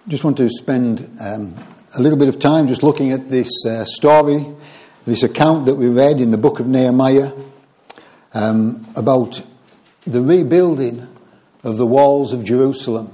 Just want to spend a little bit of time just looking at this story, this account that we read in the book of Nehemiah about the rebuilding of the walls of Jerusalem.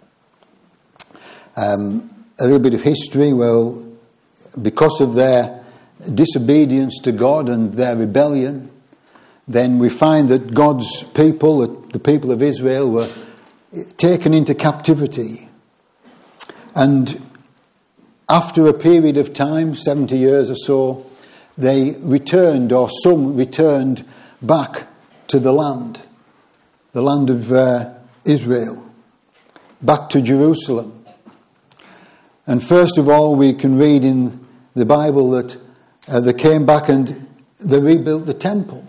A little bit of history. Well, because of their disobedience to God and their rebellion, then we find that God's people, the people of Israel, were taken into captivity. And after a period of time, 70 years or so, they returned, or some returned back to the land of Israel, back to Jerusalem. And first of all, we can read in the Bible that they came back and they rebuilt the temple.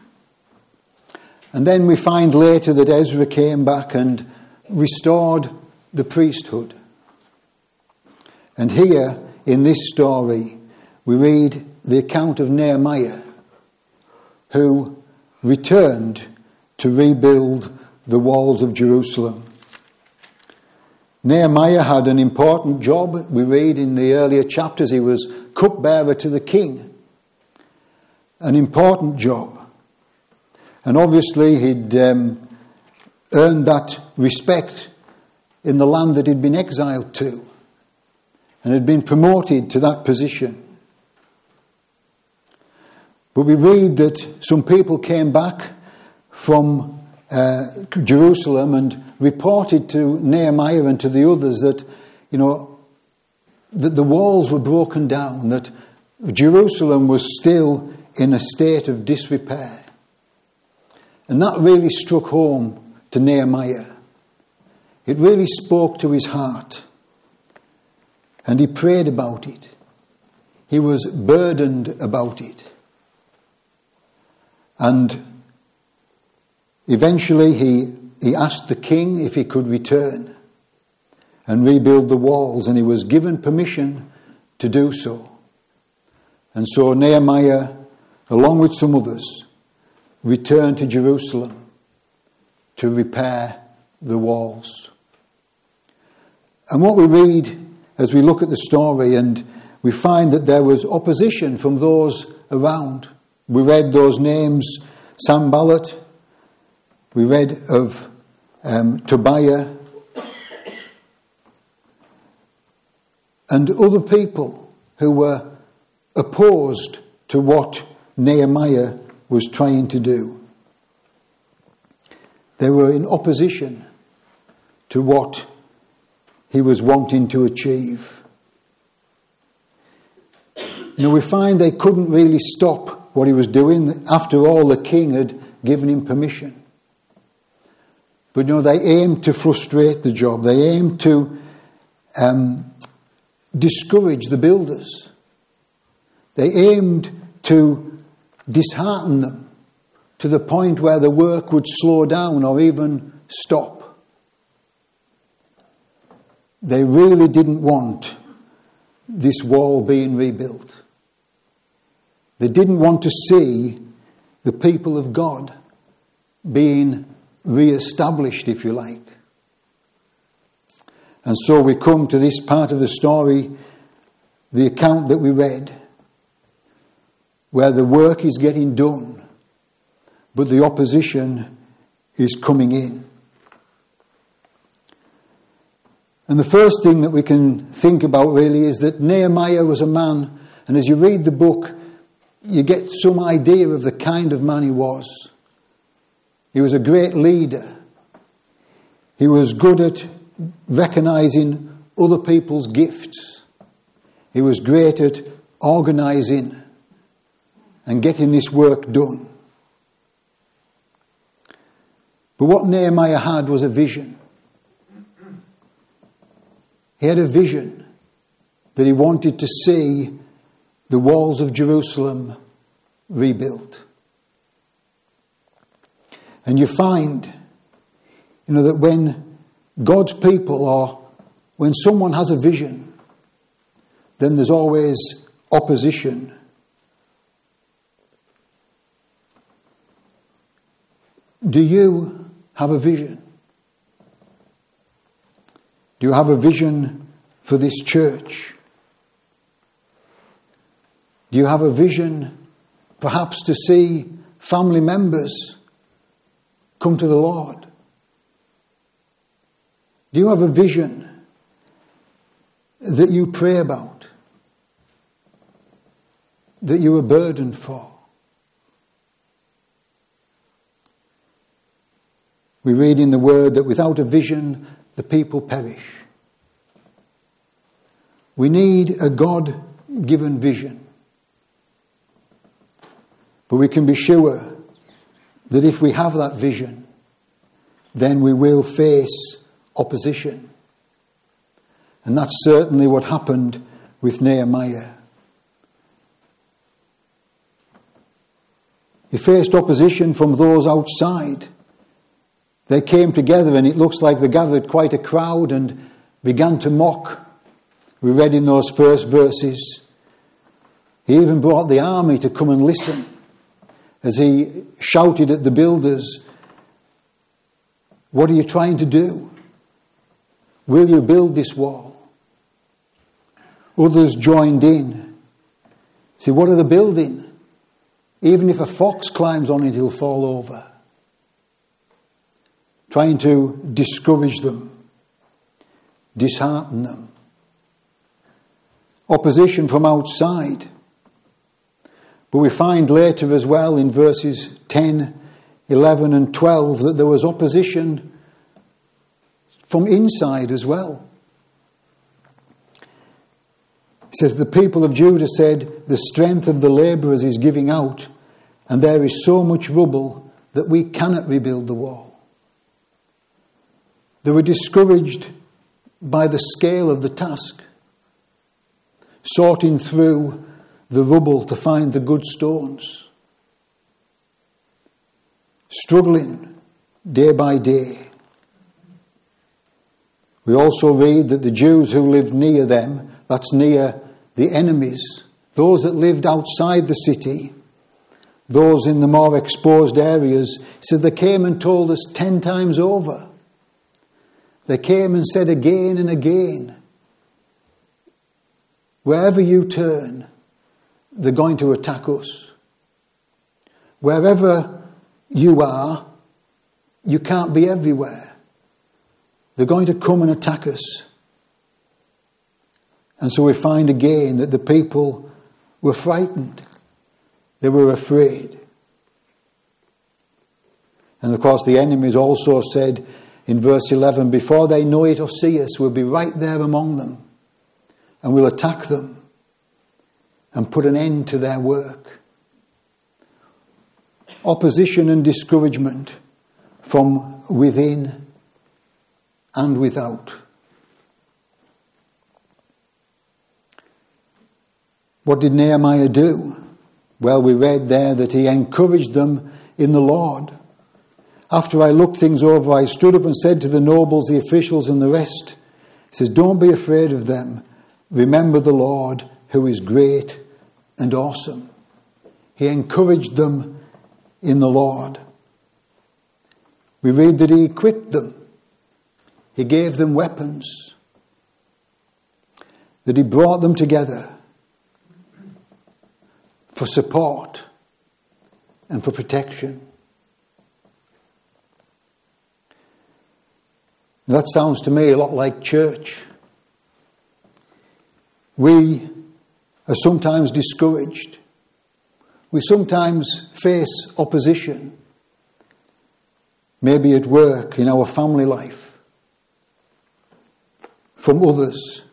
And then we find later that Ezra came back and restored the priesthood. And here, in this story, we read the account of Nehemiah, who returned to rebuild the walls of Jerusalem. Nehemiah had an important job. We read in the earlier chapters he was cupbearer to the king. An important job. And obviously he'd earned that respect in the land that he'd been exiled to, and had been promoted to that position. But we read that some people came back from Jerusalem and reported to Nehemiah and to the others that, that the walls were broken down, that Jerusalem was still in a state of disrepair. And that really struck home to Nehemiah. It really spoke to his heart. And he prayed about it. He was burdened about it. And eventually he asked the king if he could return and rebuild the walls, and he was given permission to do so. And so Nehemiah, along with some others, returned to Jerusalem to repair the walls. And what we read as we look at the story, and we find that there was opposition from those around. We read those names: Sanballat, we read of Tobiah, and other people who were opposed to what Nehemiah was trying to do. They were in opposition to what he was wanting to achieve. We find they couldn't really stop what he was doing. After all, the king had given him permission. But they aimed to frustrate the job. They aimed to discourage the builders. They aimed to dishearten them to the point where the work would slow down or even stop. They really didn't want this wall being rebuilt. They didn't want to see the people of God being re-established, if you like. And so we come to this part of the story, the account that we read, where the work is getting done, but the opposition is coming in. And the first thing that we can think about really is that Nehemiah was a man, and as you read the book, you get some idea of the kind of man he was. He was a great leader. He was good at recognizing other people's gifts. He was great at organizing and getting this work done. But what Nehemiah had was a vision. He had a vision that he wanted to see the walls of Jerusalem rebuilt. And you find, that when God's people, or when someone has a vision, then there's always opposition. Do you have a vision? Do you have a vision for this church? Do you have a vision, perhaps to see family members come to the Lord? Do you have a vision that you pray about, that you are burdened for? We read in the Word that without a vision, the people perish. We need a God-given vision. But we can be sure that if we have that vision, then we will face opposition. And that's certainly what happened with Nehemiah. He faced opposition from those outside. They came together, and it looks like they gathered quite a crowd and began to mock. We read in those first verses. He even brought the army to come and listen as he shouted at the builders, "What are you trying to do? Will you build this wall?" Others joined in. See, what are they building? Even if a fox climbs on it, he'll fall over. Trying to discourage them, dishearten them. Opposition from outside. But we find later as well in verses 10, 11 and 12 that there was opposition from inside as well. It says, the people of Judah said, "The strength of the labourers is giving out, and there is so much rubble that we cannot rebuild the wall." They were discouraged by the scale of the task, sorting through the rubble to find the good stones, struggling day by day. We also read that the Jews who lived near them, that's near the enemies, those that lived outside the city, those in the more exposed areas, said they came and told us 10 times over. They came and said again and again, wherever you turn, they're going to attack us. Wherever you are, you can't be everywhere. They're going to come and attack us. And so we find again that the people were frightened. They were afraid. And of course the enemies also said in verse 11, before they know it or see us, we'll be right there among them. And we'll attack them and put an end to their work. Opposition and discouragement from within and without. What did Nehemiah do? Well, we read there that he encouraged them in the Lord. After I looked things over, I stood up and said to the nobles, the officials and the rest, he says, don't be afraid of them. Remember the Lord who is great and awesome. He encouraged them in the Lord. We read that he equipped them. He gave them weapons. That he brought them together for support and for protection. That sounds to me a lot like church. We are sometimes discouraged. We sometimes face opposition. Maybe at work, in our family life, from others.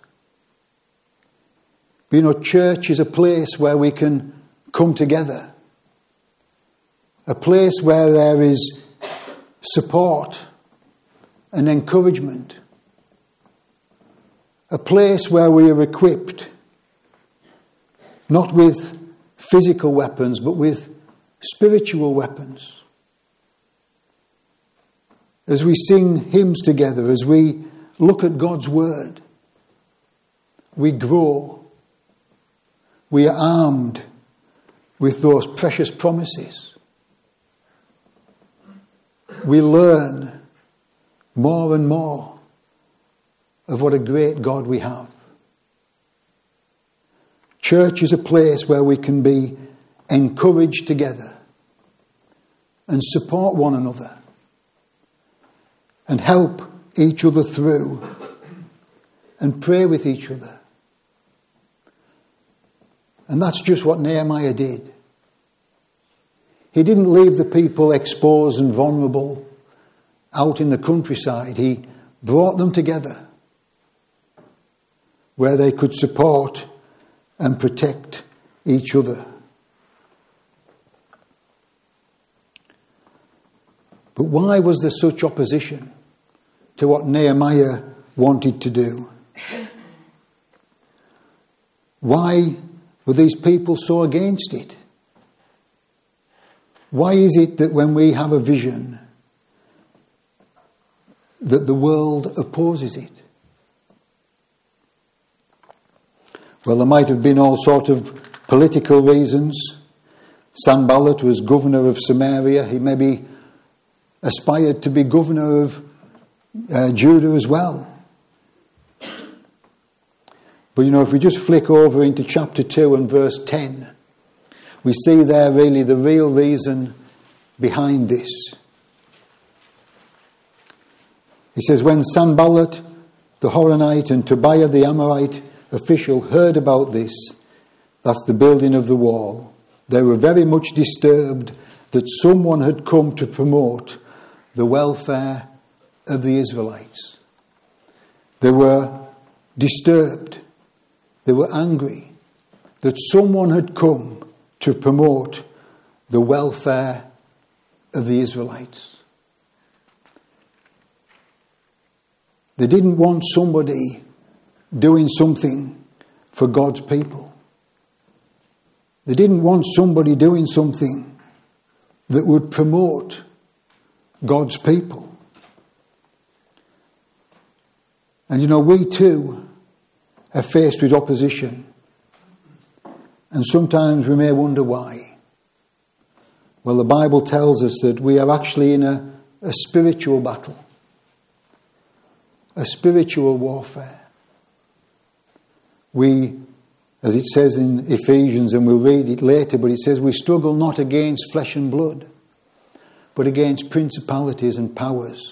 But you know, church is a place where we can come together. A place where there is support and encouragement. A place where we are equipped, not with physical weapons, but with spiritual weapons. As we sing hymns together, as we look at God's word, we grow. We are armed with those precious promises. We learn more and more of what a great God we have. Church is a place where we can be encouraged together and support one another and help each other through and pray with each other. And that's just what Nehemiah did. He didn't leave the people exposed and vulnerable out in the countryside. He brought them together where they could support and protect each other. But why was there such opposition to what Nehemiah wanted to do? Why were these people so against it? Why is it that when we have a vision that the world opposes it? Well, there might have been all sorts of political reasons. Sanballat was governor of Samaria. He maybe aspired to be governor of Judah as well. But if we just flick over into chapter 2 and verse 10, we see there really the real reason behind this. He says, when Sanballat the Horonite and Tobiah the Amorite official heard about this, that's the building of the wall, they were very much disturbed that someone had come to promote the welfare of the Israelites. They were disturbed. They were angry that someone had come to promote the welfare of the Israelites. They didn't want somebody doing something for God's people. They didn't want somebody doing something that would promote God's people. And we too are faced with opposition. And sometimes we may wonder why. Well, the Bible tells us that we are actually in a spiritual battle. A spiritual warfare. We, as it says in Ephesians, and we'll read it later, but it says we struggle not against flesh and blood, but against principalities and powers.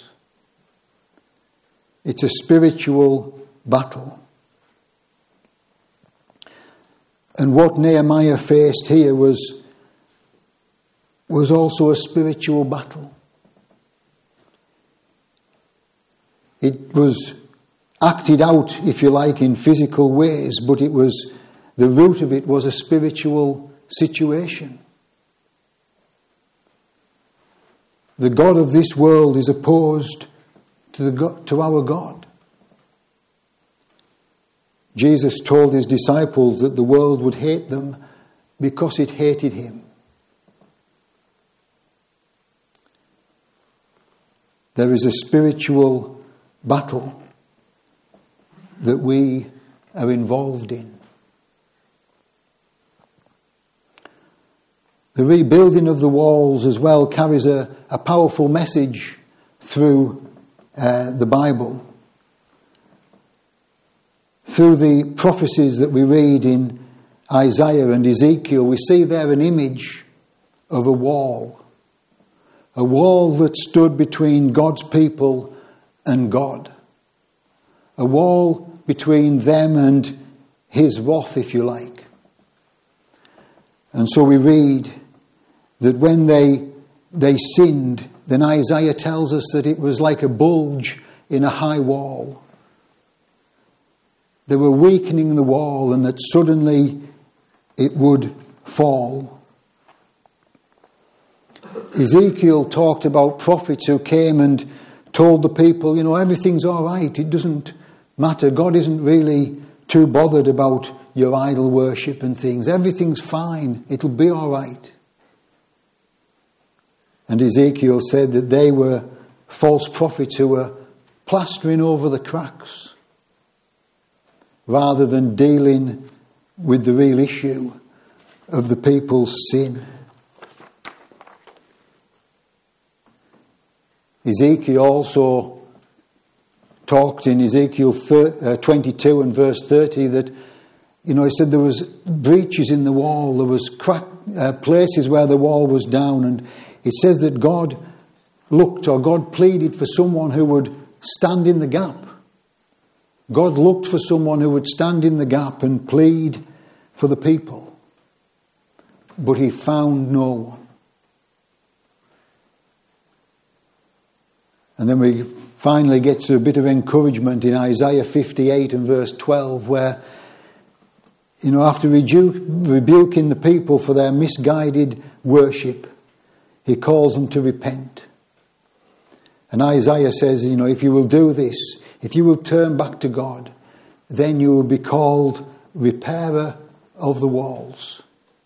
It's a spiritual battle. And what Nehemiah faced here was also a spiritual battle. It was acted out, if you like, in physical ways, but the root of it was a spiritual situation. The God of this world is opposed to our God. Jesus told his disciples that the world would hate them because it hated him. There is a spiritual battle that we are involved in. The rebuilding of the walls as well carries a powerful message through the Bible. Through the prophecies that we read in Isaiah and Ezekiel, we see there an image of a wall that stood between God's people and God. A wall between them and his wrath, if you like. And so we read that when they sinned, then Isaiah tells us that it was like a bulge in a high wall. They were weakening the wall and that suddenly it would fall. Ezekiel talked about prophets who came and told the people, everything's all right. It doesn't matter. God isn't really too bothered about your idol worship and things. Everything's fine. It'll be all right. And Ezekiel said that they were false prophets who were plastering over the cracks rather than dealing with the real issue of the people's sin. Ezekiel also talked in Ezekiel 22 and verse 30 that he said there was breaches in the wall, there was places where the wall was down, and it says that God pleaded for someone who would stand in the gap. God looked for someone who would stand in the gap and plead for the people. But he found no one. And then we finally get to a bit of encouragement in Isaiah 58 and verse 12, where, after rebuking the people for their misguided worship, he calls them to repent. And Isaiah says, if you will do this, if you will turn back to God, then you will be called repairer of the walls.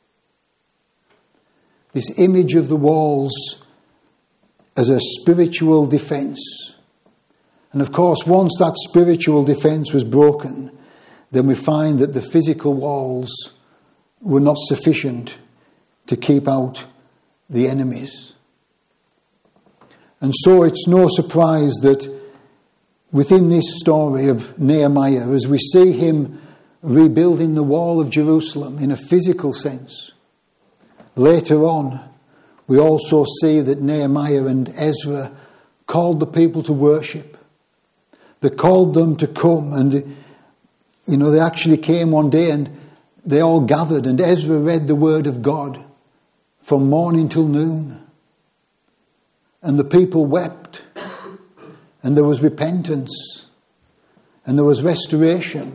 This image of the walls as a spiritual defence. And of course, once that spiritual defence was broken, then we find that the physical walls were not sufficient to keep out the enemies. And so it's no surprise that within this story of Nehemiah, as we see him rebuilding the wall of Jerusalem in a physical sense, later on we also see that Nehemiah and Ezra called the people to worship. They called them to come, and they actually came one day and they all gathered, and Ezra read the word of God from morning till noon. And the people wept, and there was repentance, and there was restoration.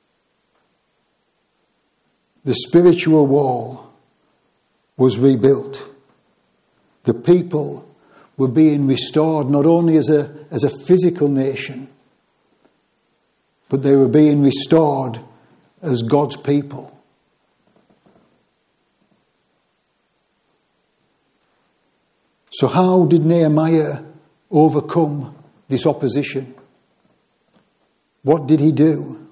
The spiritual wall was rebuilt. The people were being restored not only as a physical nation, but they were being restored as God's people. So how did Nehemiah overcome this opposition? What did he do?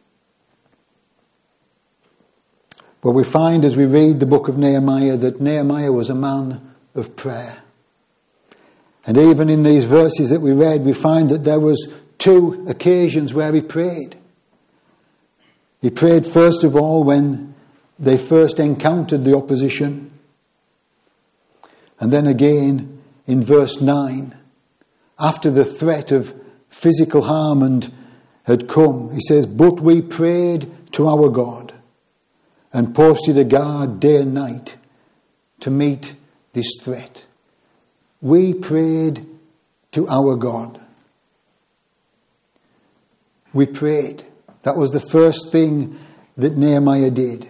Well, we find as we read the book of Nehemiah that Nehemiah was a man of prayer. And even in these verses that we read, we find that there was 2 occasions where he prayed. He prayed first of all when they first encountered the opposition. And then again in verse 9, after the threat of physical harm had come, he says, "But we prayed to our God and posted a guard day and night to meet this threat." We prayed to our God. We prayed. That was the first thing that Nehemiah did.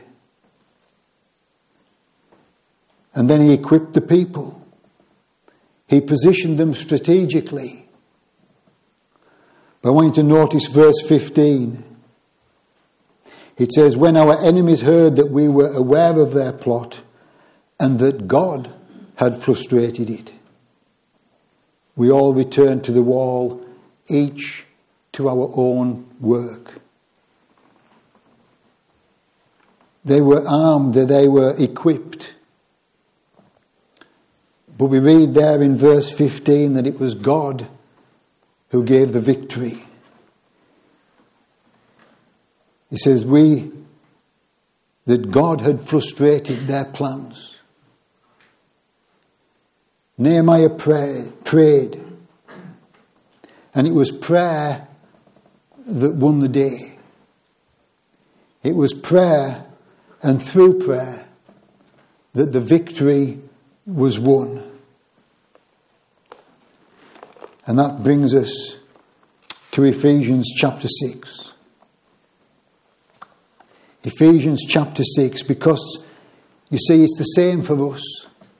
And then he equipped the people. He positioned them strategically. But I want you to notice verse 15. It says, "When our enemies heard that we were aware of their plot and that God had frustrated it, we all returned to the wall, each to our own work." They were armed, they were equipped. But we read there in verse 15 that it was God who gave the victory. He says that God had frustrated their plans. Nehemiah prayed. And it was prayer that won the day. It was prayer, and through prayer, that the victory was won. And that brings us to Ephesians chapter 6. Ephesians chapter 6, because you see it's the same for us.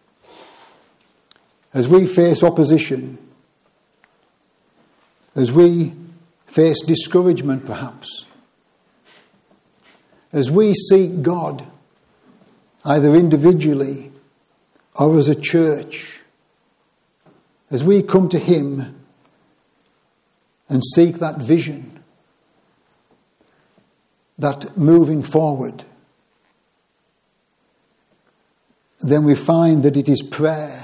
As we face opposition, as we face discouragement perhaps, as we seek God, either individually or as a church, as we come to Him and seek that vision, that moving forward, then we find that it is prayer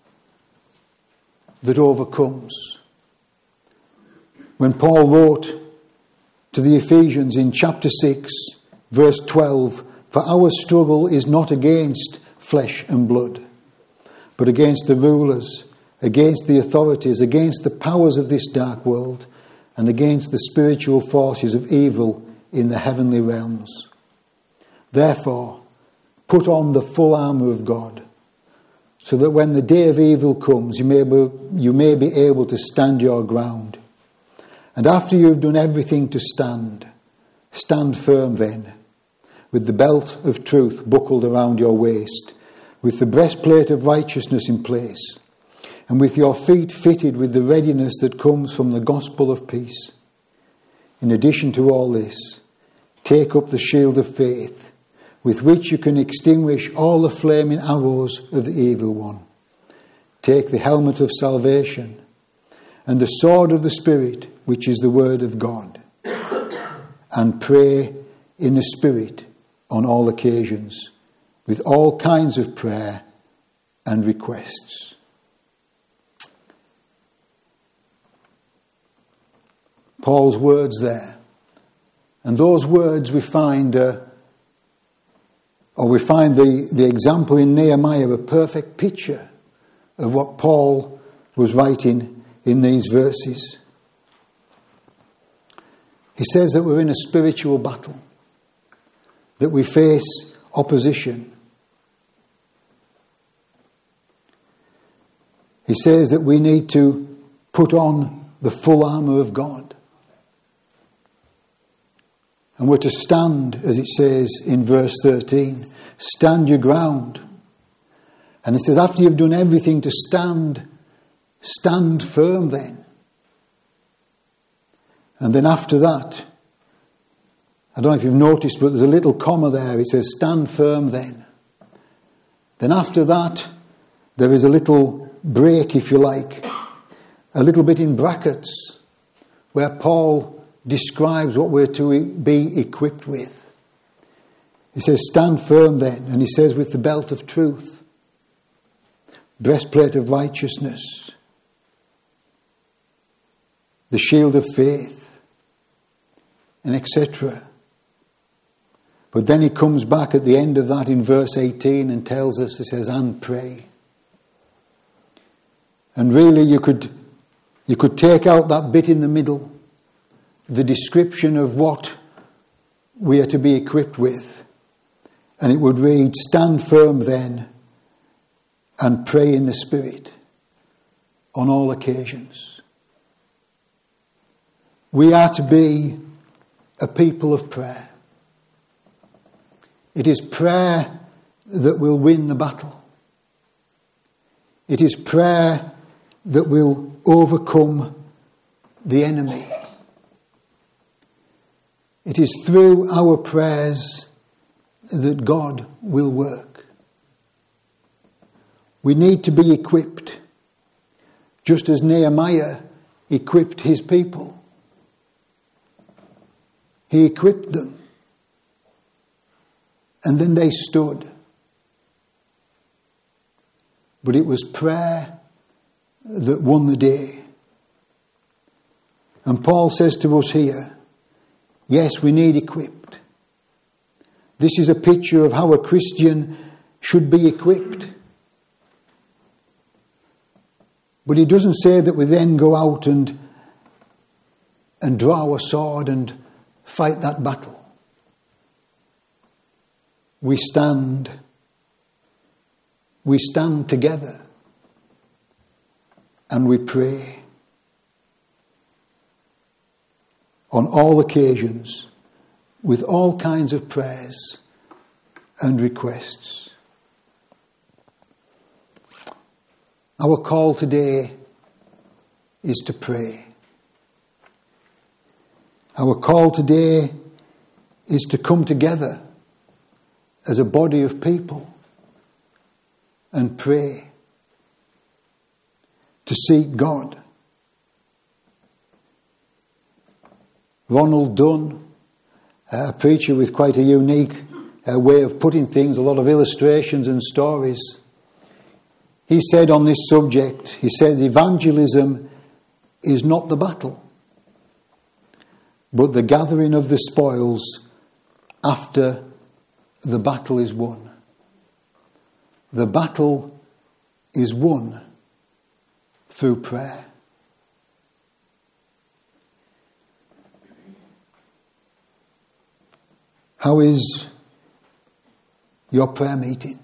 that overcomes. When Paul wrote to the Ephesians in chapter 6 Verse 12, for our struggle is not against flesh and blood, but against the rulers, against the authorities, against the powers of this dark world, and against the spiritual forces of evil in the heavenly realms. Therefore, put on the full armour of God, so that when the day of evil comes, you may be able to stand your ground. And after you have done everything to stand, stand firm then, with the belt of truth buckled around your waist, with the breastplate of righteousness in place, and with your feet fitted with the readiness that comes from the gospel of peace. In addition to all this, take up the shield of faith, with which you can extinguish all the flaming arrows of the evil one. Take the helmet of salvation, and the sword of the Spirit, which is the word of God, and pray in the Spirit on all occasions, with all kinds of prayer and requests. Paul's words there. And those words we find, the example in Nehemiah, a perfect picture of what Paul was writing in these verses. He says that we're in a spiritual battle, that we face opposition. He says that we need to put on the full armour of God. And we're to stand, as it says in verse 13, stand your ground. And it says, after you've done everything to stand, stand firm then. And then after that, I don't know if you've noticed, but there's a little comma there. It says, stand firm then. Then after that, there is a little break, if you like, a little bit in brackets, where Paul describes what we're to be equipped with. He says, stand firm then. And he says, with the belt of truth, breastplate of righteousness, the shield of faith, and etc. But then he comes back at the end of that in verse 18 and tells us, he says, and pray. And really you could take out that bit in the middle, the description of what we are to be equipped with, and it would read, stand firm then and pray in the Spirit on all occasions. We are to be a people of prayer. It is prayer that will win the battle. It is prayer that will overcome the enemy. It is through our prayers that God will work. We need to be equipped, just as Nehemiah equipped his people. He equipped them, and then they stood. But it was prayer that won the day. And Paul says to us here, yes, we need equipped. This is a picture of how a Christian should be equipped. But he doesn't say that we then go out and draw our sword and fight that battle. We stand together and we pray on all occasions with all kinds of prayers and requests. Our call today is to pray. Our call today is to come together as a body of people and pray, to seek God. Ronald Dunn, a preacher with quite a unique way of putting things, a lot of illustrations and stories, he said on this subject, he said, evangelism is not the battle, but the gathering of the spoils after the battle is won. The battle is won through prayer. How is your prayer meeting?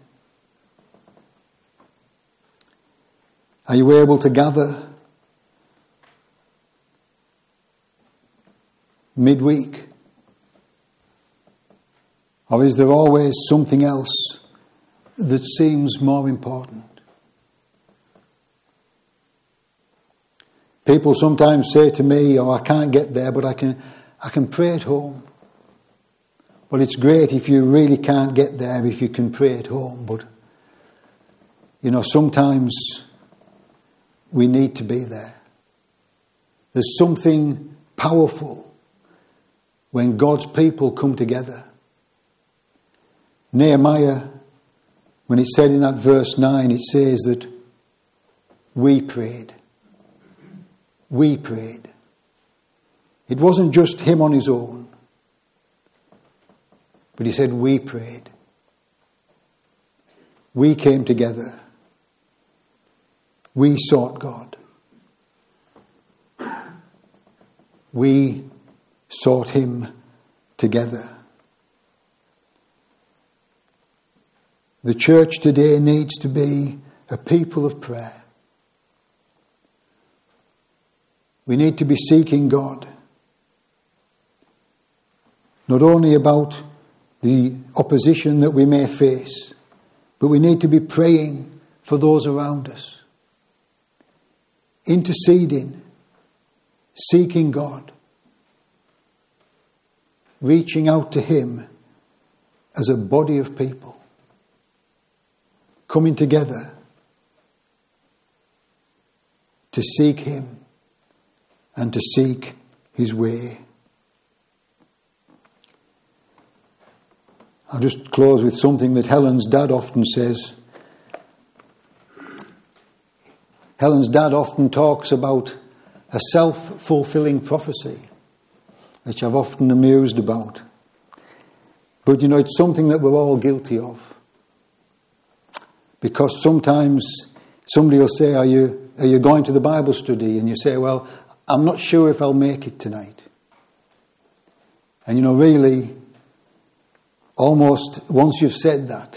Are you able to gather midweek? Or is there always something else that seems more important? People sometimes say to me, "Oh, I can't get there, but I can pray at home." Well, it's great if you really can't get there, if you can pray at home. But, sometimes we need to be there. There's something powerful when God's people come together. Nehemiah, when it said in that verse 9, it says that we prayed. We prayed. It wasn't just him on his own. But he said, we prayed. We came together. We sought God. We sought him together. The church today needs to be a people of prayer. We need to be seeking God. Not only about the opposition that we may face, but we need to be praying for those around us. Interceding, seeking God, reaching out to him as a body of people, coming together to seek him and to seek his way. I'll just close with something that Helen's dad often says. Helen's dad often talks about a self-fulfilling prophecy, which I've often amused about. But it's something that we're all guilty of. Because sometimes somebody will say, are you going to the Bible study? And you say, well, I'm not sure if I'll make it tonight. And really, almost once you've said that,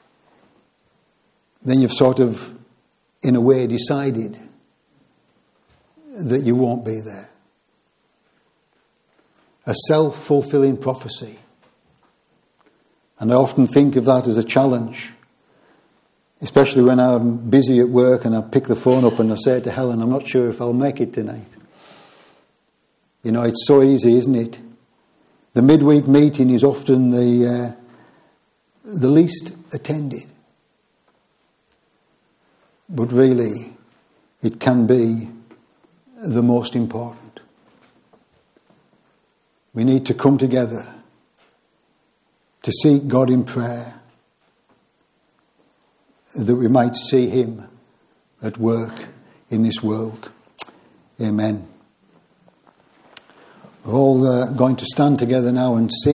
then you've sort of, in a way, decided that you won't be there. A self-fulfilling prophecy. And I often think of that as a challenge, especially when I'm busy at work and I pick the phone up and I say to Helen, I'm not sure if I'll make it tonight. It's so easy, isn't it? The midweek meeting is often the least attended. But really, it can be the most important. We need to come together to seek God in prayer, that we might see him at work in this world. Amen. We're all going to stand together now and sing.